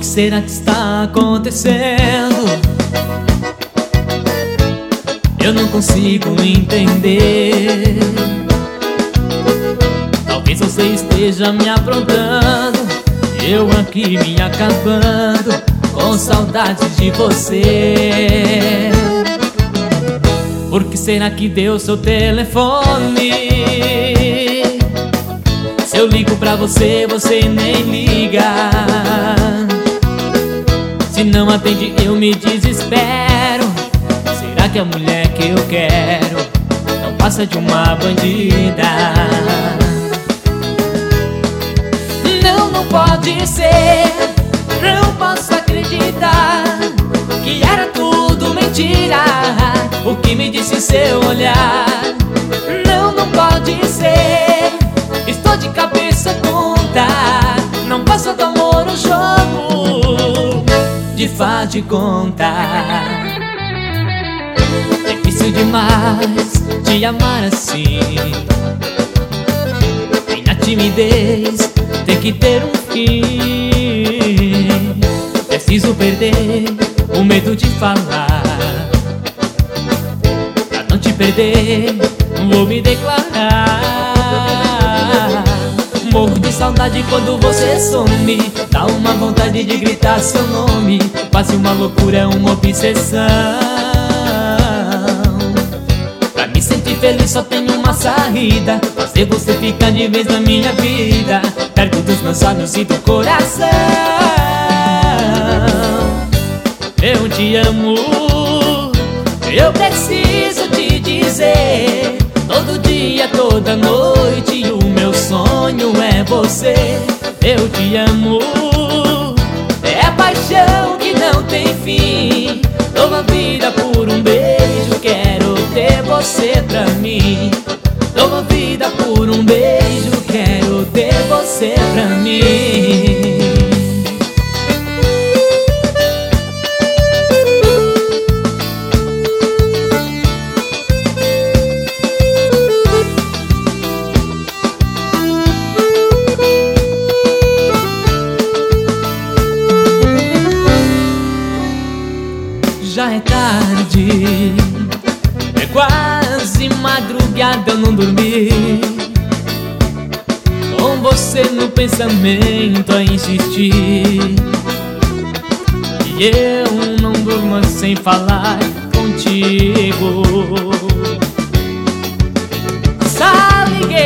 será que está acontecendo? Eu não consigo entender. Talvez você esteja me aprontando, eu aqui me acabando, com saudades de você. Por que será que deu seu telefone? Se eu ligo pra você, você nem liga. Se não atende, eu me desespero. Será que a mulher que eu quero não passa de uma bandida? Não pode ser, não posso acreditar que era tudo mentira o que me disse seu olhar. Não pode ser, estou de cabeça tonta, não passa do amor um jogo de faz de conta. Difícil demais te amar assim, tem a timidez, tem que ter um fim. Preciso perder o medo de falar, pra não te perder, vou me declarar. Morro de saudade quando você some, dá uma vontade de gritar seu nome, quase uma loucura, uma obsessão. Pra me sentir feliz só tem uma saída, fazer você ficar de vez na minha vida, perto dos meus olhos e do coração. Eu te amo, eu preciso te dizer, todo dia, toda noite, o meu sonho é você. Eu te amo, é a paixão que não tem fim, dou a vida por um beijo, quero ter você pra mim. Dou a vida por um beijo, quero ter você pra mim. Já é tarde, é quase madrugada, eu não dormi, com você no pensamento a insistir. E eu não durmo sem falar contigo. Só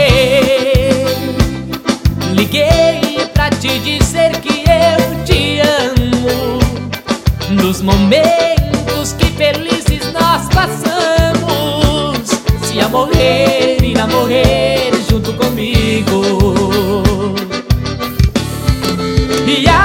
liguei pra te dizer que eu te amo, nos momentos que felizes nós passamos. Se a morrer, irá morrer junto comigo. E